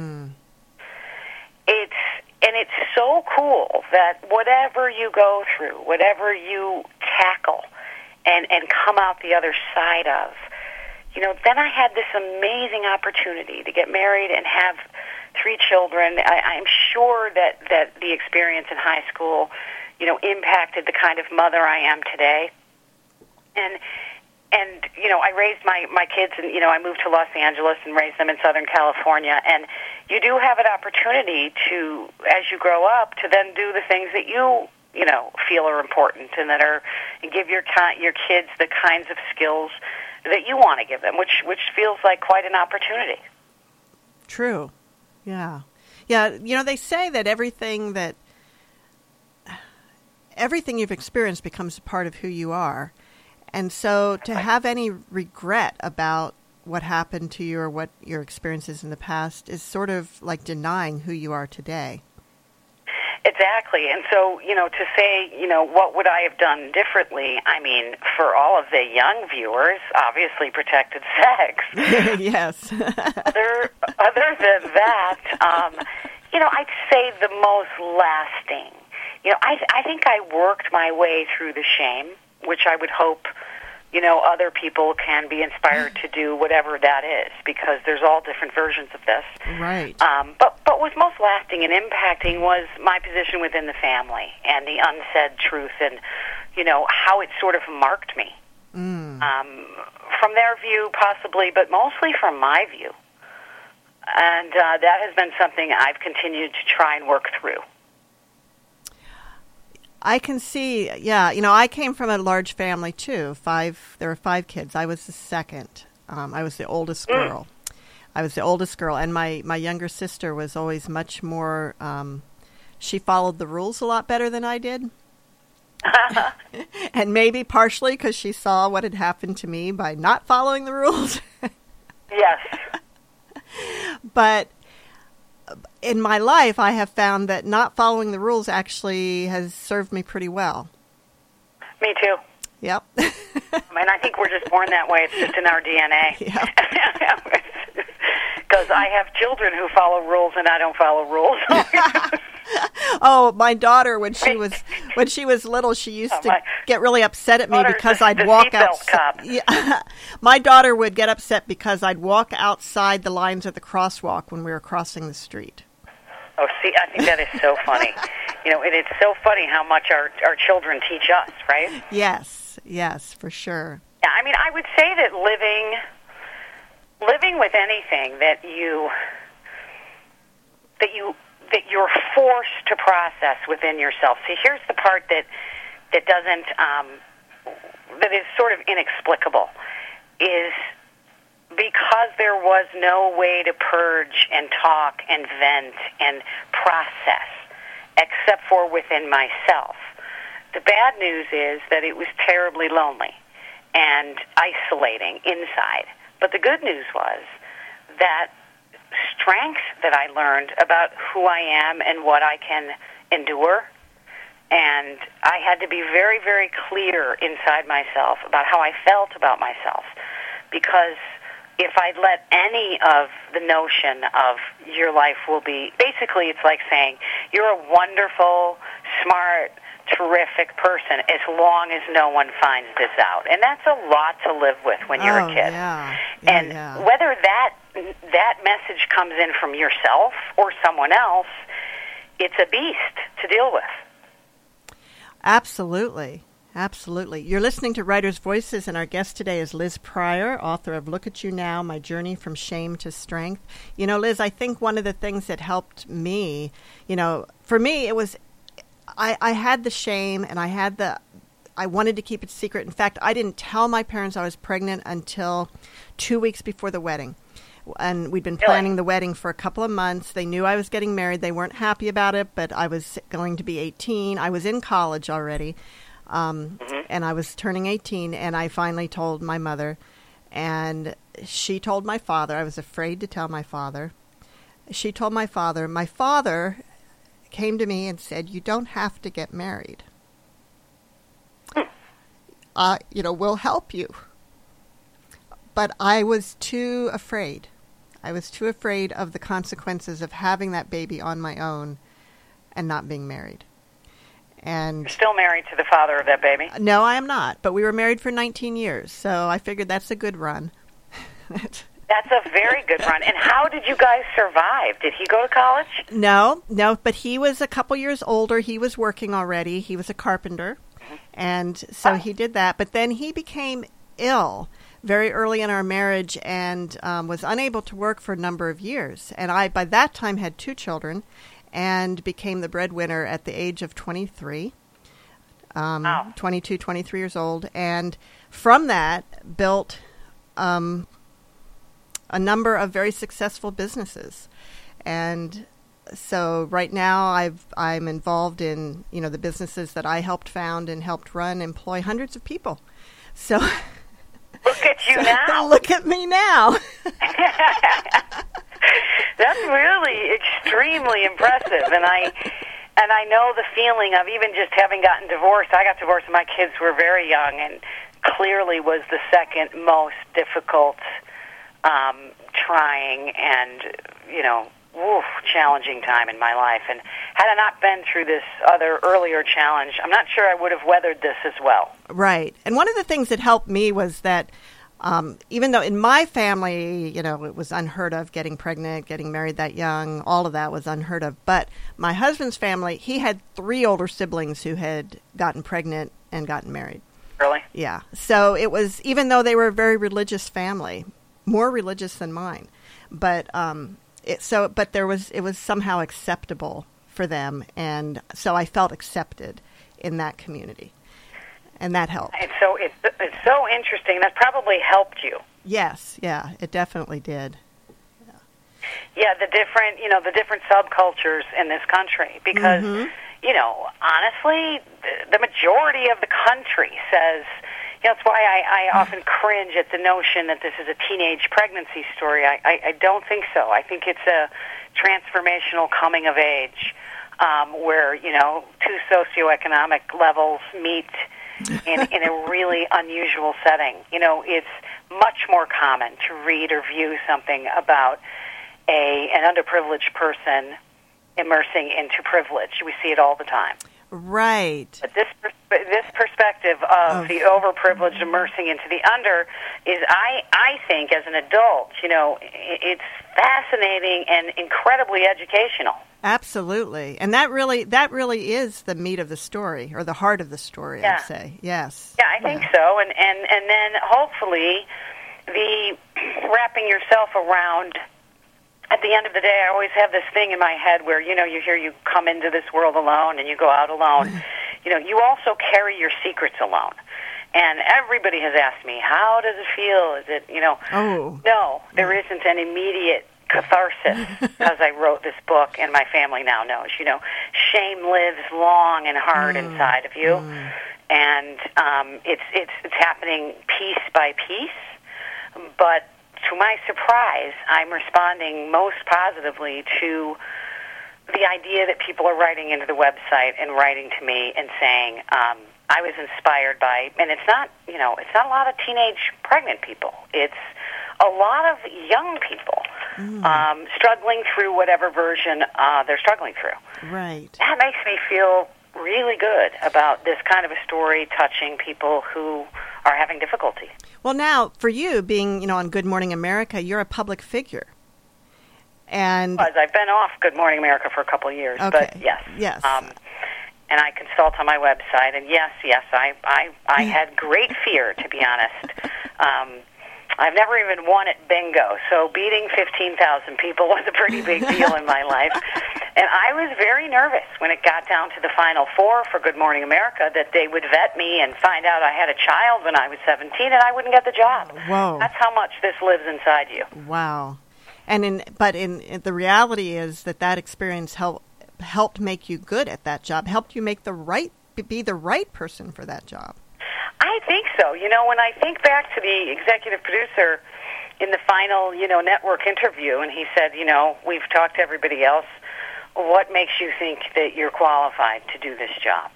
It's so cool that whatever you go through, whatever you tackle and come out the other side of, then I had this amazing opportunity to get married and have 3 children. I'm sure that the experience in high school, impacted the kind of mother I am today. And I raised my kids, and, I moved to Los Angeles and raised them in Southern California. And you do have an opportunity to, as you grow up, to then do the things that you feel are important and give your kids the kinds of skills that you want to give them, which feels like quite an opportunity. True. Yeah. Yeah. They say that everything you've experienced becomes a part of who you are. And so to have any regret about what happened to you or what your experiences in the past is sort of like denying who you are today. Exactly. And so, to say, what would I have done differently? I mean, for all of the young viewers, obviously protected sex. Yes. Other than that, I'd say the most lasting. I think I worked my way through the shame, which I would hope, other people can be inspired to do, whatever that is, because there's all different versions of this. Right. But what's most lasting and impacting was my position within the family and the unsaid truth and, how it sort of marked me. From their view, possibly, but mostly from my view. And that has been something I've continued to try and work through. I can see, I came from a large family, too. There were 5 kids. I was the second. I was the oldest girl. And my younger sister was always much more, she followed the rules a lot better than I did. And maybe partially because she saw what had happened to me by not following the rules. Yes. But in my life, I have found that not following the rules actually has served me pretty well. Me too. Yep. I think we're just born that way. It's just in our DNA. Yep. Because I have children who follow rules and I don't follow rules. Oh, my daughter, when she was little, she used to get really upset at me because I'd walk outside. Yeah. My daughter would get upset because I'd walk outside the lines of the crosswalk when we were crossing the street. Oh, see, I think that is so funny. And it's so funny how much our children teach us, right? Yes, for sure. Yeah, I mean, I would say that living with anything that you're forced to process within yourself. See, here's the part that doesn't that is sort of inexplicable, is because there was no way to purge and talk and vent and process except for within myself. The bad news is that it was terribly lonely and isolating inside. But the good news was that strength that I learned about who I am and what I can endure, and I had to be very, very clear inside myself about how I felt about myself, because if I'd let any of the notion of your life will be, basically it's like saying you're a wonderful, smart, terrific person as long as no one finds this out. And that's a lot to live with when you're a kid. Yeah. Whether that message comes in from yourself or someone else, it's a beast to deal with. Absolutely. You're listening to Writers' Voices, and our guest today is Liz Pryor, author of Look at You Now, My Journey from Shame to Strength. Liz, I think one of the things that helped me, for me, it was I had the shame, and I wanted to keep it secret. In fact, I didn't tell my parents I was pregnant until 2 weeks before the wedding. And we'd been planning the wedding for a couple of months. They knew I was getting married. They weren't happy about it, but I was going to be 18. I was in college already. And I was turning 18, and I finally told my mother, and she told my father. I was afraid to tell my father. She told my father. My father came to me and said, "You don't have to get married. We'll help you." But I was too afraid. I was too afraid of the consequences of having that baby on my own and not being married. And you're still married to the father of that baby? No, I am not. But we were married for 19 years, so I figured that's a good run. That's a very good run. And how did you guys survive? Did he go to college? No, but he was a couple years older. He was working already. He was a carpenter, and so he did that. But then he became ill very early in our marriage and was unable to work for a number of years. And I, by that time, had 2 children and became the breadwinner at the age of 23, 22, 23 years old. And from that, built a number of very successful businesses. And so right now I'm involved in, the businesses that I helped found and helped run, employ hundreds of people. So look at you now. Look at me now. That's really extremely impressive. And I know the feeling of even just having gotten divorced. I got divorced when my kids were very young, and clearly was the second most difficult, trying and, challenging time in my life. And had I not been through this other earlier challenge, I'm not sure I would have weathered this as well. Right. And one of the things that helped me was that even though in my family, it was unheard of getting pregnant, getting married that young, all of that was unheard of. But my husband's family, he had 3 older siblings who had gotten pregnant and gotten married. Really? Yeah. So it was, even though they were a very religious family, more religious than mine, but it was somehow acceptable for them, and so I felt accepted in that community, and that helped. And so it's so interesting. That probably helped you. Yes, yeah, it definitely did. Yeah, the different subcultures in this country, because honestly, the majority of the country says. That's why I often cringe at the notion that this is a teenage pregnancy story. I don't think so. I think it's a transformational coming of age where, 2 socioeconomic levels meet in a really unusual setting. It's much more common to read or view something about an underprivileged person immersing into privilege. We see it all the time. Right. But this perspective of the overprivileged immersing into the under is, I think, as an adult, it's fascinating and incredibly educational. Absolutely. And that really is the meat of the story, or the heart of the story, I'd say. Yes. Yeah, I think so. And then hopefully the wrapping yourself around, at the end of the day, I always have this thing in my head where, you come into this world alone and you go out alone. You also carry your secrets alone. And everybody has asked me, how does it feel? Is it, No, there isn't an immediate catharsis because I wrote this book, and my family now knows. Shame lives long and hard inside of you, and it's happening piece by piece. But to my surprise, I'm responding most positively to the idea that people are writing into the website and writing to me and saying, I was inspired by, and it's not a lot of teenage pregnant people. It's a lot of young people struggling through whatever version they're struggling through. Right. That makes me feel really good about this kind of a story touching people who are having difficulty. Well, now, for you, being, on Good Morning America, you're a public figure. And I've been off Good Morning America for a couple of years, okay. But yes. Yes. And I consult on my website, and yes, I had great fear, to be honest. I've never even won at bingo, so beating 15,000 people was a pretty big deal in my life. And I was very nervous when it got down to the Final Four for Good Morning America that they would vet me and find out I had a child when I was 17 and I wouldn't get the job. Whoa. That's how much this lives inside you. Wow. And in the reality is that experience helped make you good at that job, helped you be the right person for that job. I think so. When I think back to the executive producer in the final, network interview, and he said, we've talked to everybody else. What makes you think that you're qualified to do this job?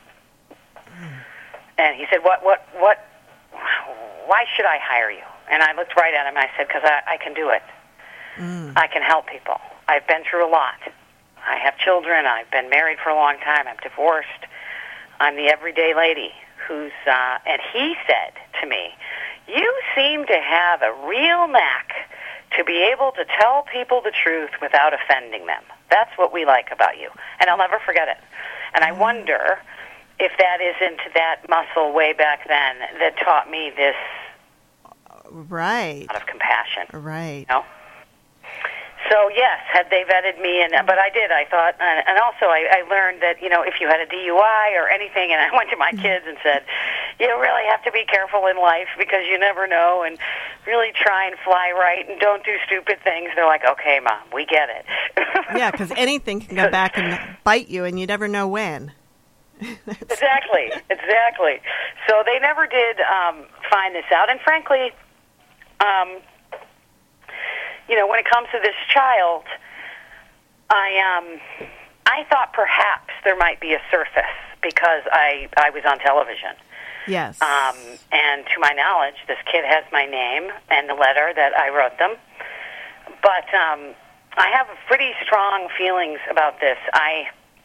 And he said, why should I hire you? And I looked right at him and I said, because I can do it. I can help people. I've been through a lot. I have children. I've been married for a long time. I'm divorced. I'm the everyday lady who's, and he said to me, you seem to have a real knack to be able to tell people the truth without offending them. That's what we like about you. And I'll never forget it. And I wonder if that isn't that muscle way back then that taught me this right out of compassion. Right. So, yes, had they vetted me, but I did, I thought, and also I learned that, if you had a DUI or anything, and I went to my kids and said, you really have to be careful in life because you never know, and really try and fly right and don't do stupid things. They're like, okay, Mom, we get it. Yeah, because anything can go back and bite you, and you never know when. Exactly. So they never did find this out, and frankly, when it comes to this child, I thought perhaps there might be a surface because I was on television. Yes. And to my knowledge, this kid has my name and the letter that I wrote them. But I have pretty strong feelings about this. I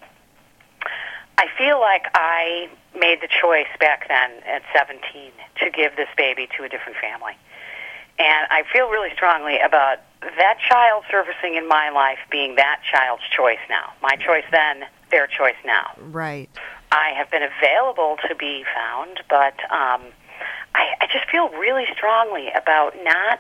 feel like I made the choice back then at 17 to give this baby to a different family. And I feel really strongly about that child surfacing in my life being that child's choice now. My choice then, their choice now. Right. I have been available to be found, but I just feel really strongly about not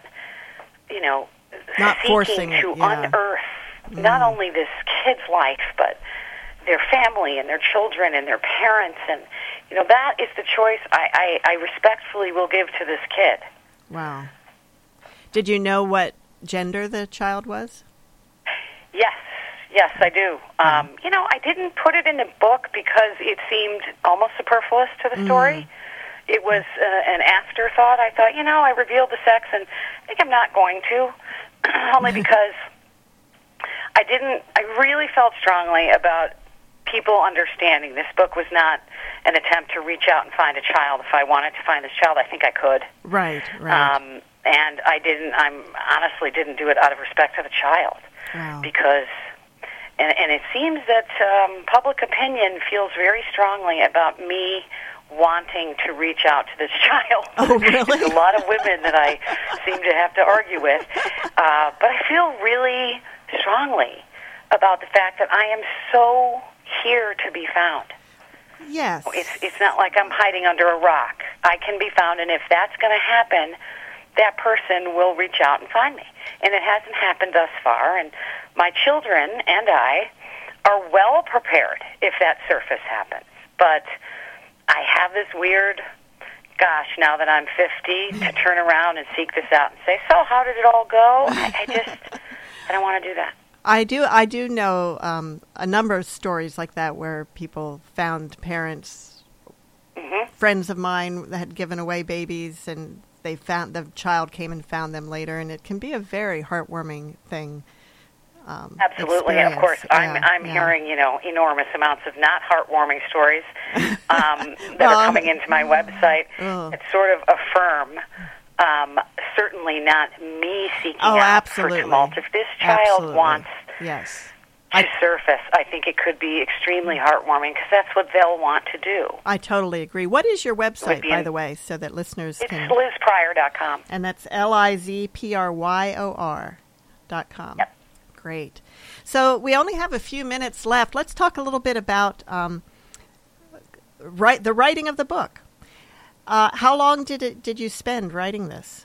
forcing to it, yeah. unearth not only this kid's life, but their family and their children and their parents. And, that is the choice I respectfully will give to this kid. Wow. Did you know what gender the child was? Yes, I do. I didn't put it in the book because it seemed almost superfluous to the story. It was an afterthought. I thought, I revealed the sex, and I think I'm not going to, only because I really felt strongly about people understanding this book was not an attempt to reach out and find a child. If I wanted to find this child, I think I could. Right. And I honestly didn't do it out of respect for the child. Wow. Because And it seems that public opinion feels very strongly about me wanting to reach out to this child. Oh, really? There's a lot of women that I seem to have to argue with. But I feel really strongly about the fact that I am so here to be found. Yes. It's not like I'm hiding under a rock. I can be found, and if that's going to happen, that person will reach out and find me. And it hasn't happened thus far, and my children and I are well prepared if that surface happens. But I have this weird, gosh, now that I'm 50, to turn around and seek this out and say, so how did it all go? I don't want to do that. I do know a number of stories like that where people found parents, friends of mine that had given away babies, and they found the child came and found them later, and it can be a very heartwarming thing. Absolutely, and of course, I'm hearing enormous amounts of not heartwarming stories that are coming into my website that sort of affirm. Certainly not me seeking out for tumult. If this child wants to surface, I think it could be extremely heartwarming because that's what they'll want to do. I totally agree. What is your website, by the way, so that listeners can... It's LizPryor.com. And that's LizPryor.com. Yep. Great. So we only have a few minutes left. Let's talk a little bit about the writing of the book. How long did you spend writing this?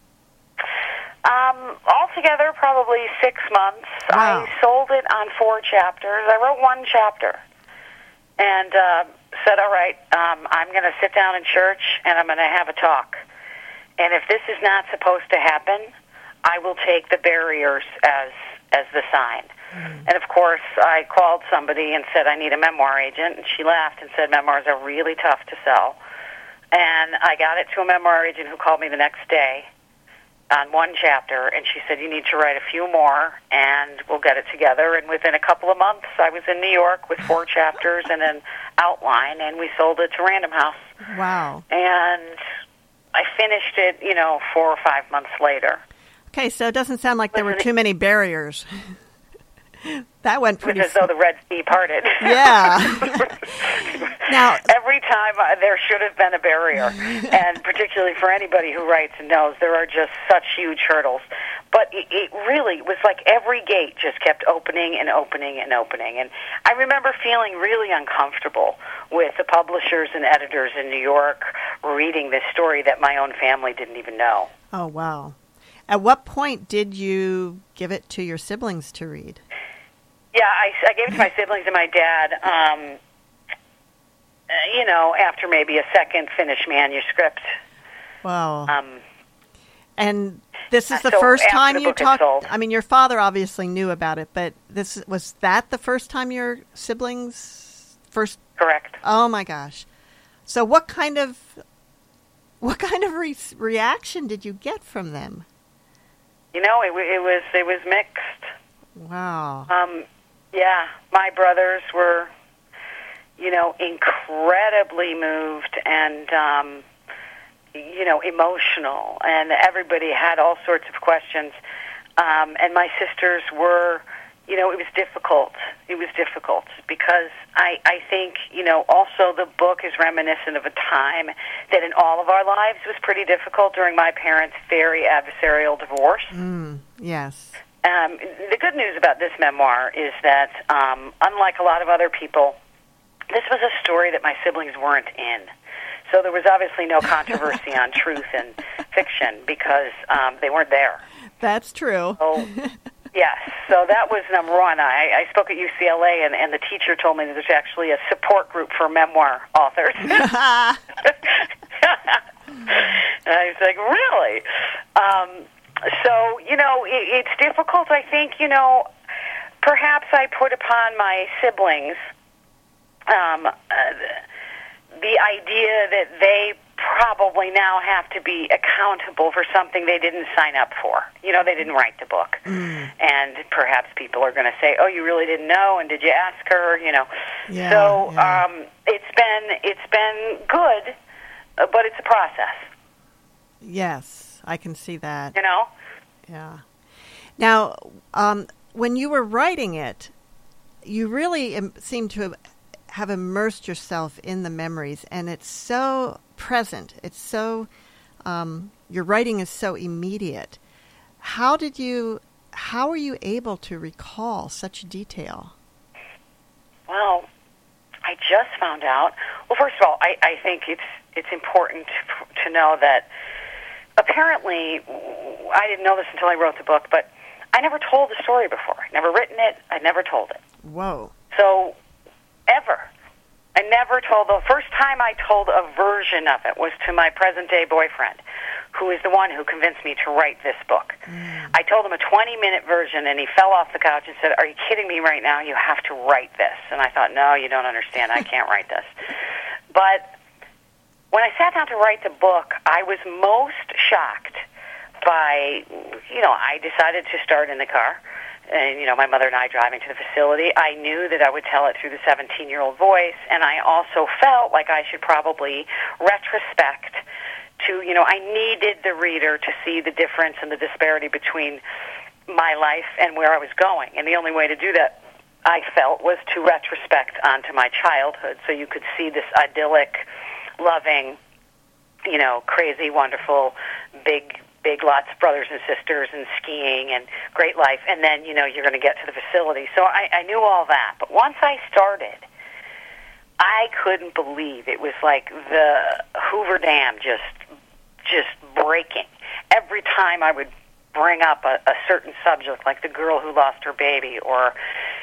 Altogether, probably 6 months. Wow. I sold it on 4 chapters. I wrote 1 chapter and said, all right, I'm going to sit down in church and I'm going to have a talk. And if this is not supposed to happen, I will take the barriers as the sign. And, of course, I called somebody and said, I need a memoir agent. And she laughed and said, memoirs are really tough to sell. And I got it to a memoir agent who called me the next day on 1 chapter, and she said, you need to write a few more, and we'll get it together. And within a couple of months, I was in New York with 4 chapters and an outline, and we sold it to Random House. Wow. And I finished it, 4 or 5 months later. Okay, so it doesn't sound like there were too many barriers. That went pretty... As though the Red Sea parted. Yeah. Now, every time there should have been a barrier, and particularly for anybody who writes and knows, there are just such huge hurdles. But it really was like every gate just kept opening and opening and opening. And I remember feeling really uncomfortable with the publishers and editors in New York reading this story that my own family didn't even know. Oh, wow. At what point did you give it to your siblings to read? Yeah, I gave it to my siblings and my dad, after maybe a second finished manuscript. Wow. And this is the first time you talked... I mean, your father obviously knew about it, but was that the first time your siblings first... Correct. Oh, my gosh. So what kind of reaction did you get from them? It was mixed. Wow. Yeah, my brothers were, incredibly moved and, emotional, and everybody had all sorts of questions. And my sisters were, it was difficult. It was difficult because I think, also the book is reminiscent of a time that in all of our lives was pretty difficult during my parents' very adversarial divorce. Yes. The good news about this memoir is that, unlike a lot of other people, this was a story that my siblings weren't in. So there was obviously no controversy on truth and fiction because they weren't there. That's true. So, yes, so that was number one. I spoke at UCLA, and the teacher told me that there's actually a support group for memoir authors. And I was like, really? So, it's difficult. I think, perhaps I put upon my siblings the idea that they probably now have to be accountable for something they didn't sign up for. They didn't write the book. And perhaps people are going to say, oh, you really didn't know, and did you ask her, Yeah, So yeah. It's been good, but it's a process. Yes, I can see that. Yeah. Now, when you were writing it, you really seem to have immersed yourself in the memories, and it's so present. It's so, your writing is so immediate. How were you able to recall such detail? Well, I just found out. Well, first of all, I think it's important to know that apparently, I didn't know this until I wrote the book, but I never told the story before. I'd never written it. I'd never told it. Whoa. So, ever. I never told. The first time I told a version of it was to my present-day boyfriend, who is the one who convinced me to write this book. I told him a 20-minute version, and he fell off the couch and said, "Are you kidding me right now? You have to write this." And I thought, no, you don't understand. I can't write this. But when I sat down to write the book, I was most shocked by, I decided to start in the car. And, my mother and I driving to the facility. I knew that I would tell it through the 17-year-old voice, and I also felt like I should probably retrospect to, I needed the reader to see the difference and the disparity between my life and where I was going. And the only way to do that, I felt, was to retrospect onto my childhood so you could see this idyllic, loving, crazy, wonderful, big lots of brothers and sisters and skiing and great life, and then, you're going to get to the facility. So I knew all that. But once I started, I couldn't believe it was like the Hoover Dam just breaking. Every time I would bring up a certain subject, like the girl who lost her baby, or,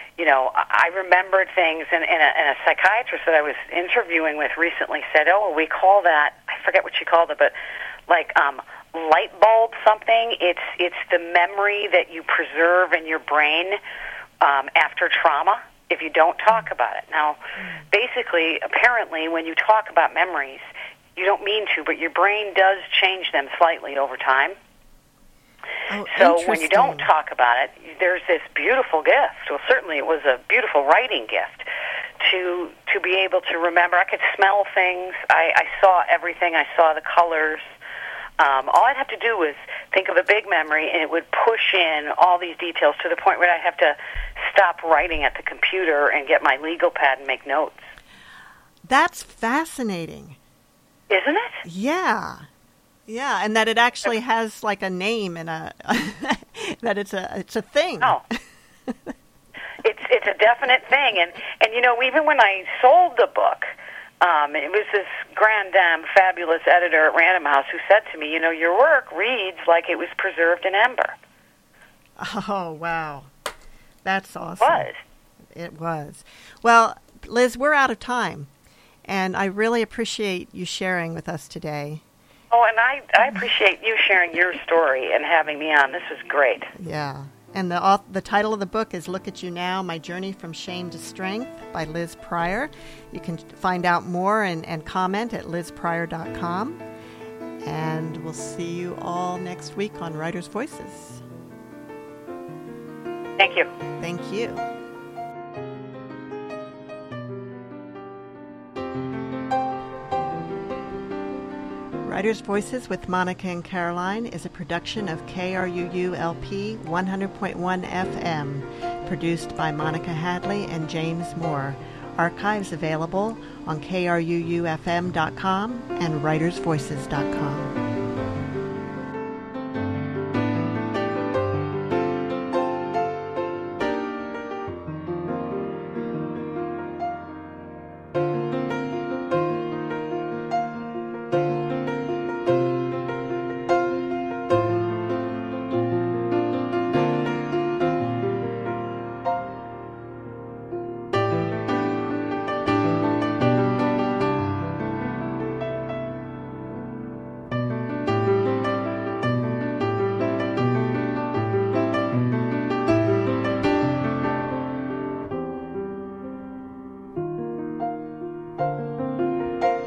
I remembered things, and a psychiatrist that I was interviewing with recently said, oh, we call that, I forget what she called it, but like light bulb something. It's the memory that you preserve in your brain after trauma if you don't talk about it. Now, basically, apparently, when you talk about memories, you don't mean to, but your brain does change them slightly over time. Oh, so when you don't talk about it, there's this beautiful gift. Well, certainly it was a beautiful writing gift to be able to remember. I could smell things. I saw everything. I saw the colors. All I'd have to do was think of a big memory, and it would push in all these details to the point where I'd have to stop writing at the computer and get my legal pad and make notes. That's fascinating. Isn't it? Yeah. Yeah, and that it actually has like a name and that it's a thing. Oh. It's a definite thing. And even when I sold the book, it was this grand dame, fabulous editor at Random House who said to me, your work reads like it was preserved in ember. Oh, wow. That's awesome. It was. Well, Liz, we're out of time, and I really appreciate you sharing with us today. Oh, and I appreciate you sharing your story and having me on. This was great. Yeah. And the title of the book is Look at You Now, My Journey from Shame to Strength by Liz Pryor. You can find out more and comment at lizpryor.com. And we'll see you all next week on Writers' Voices. Thank you. Thank you. Writers' Voices with Monica and Caroline is a production of KRUU-LP 100.1 FM, produced by Monica Hadley and James Moore. Archives available on KRUUFM.com and WritersVoices.com.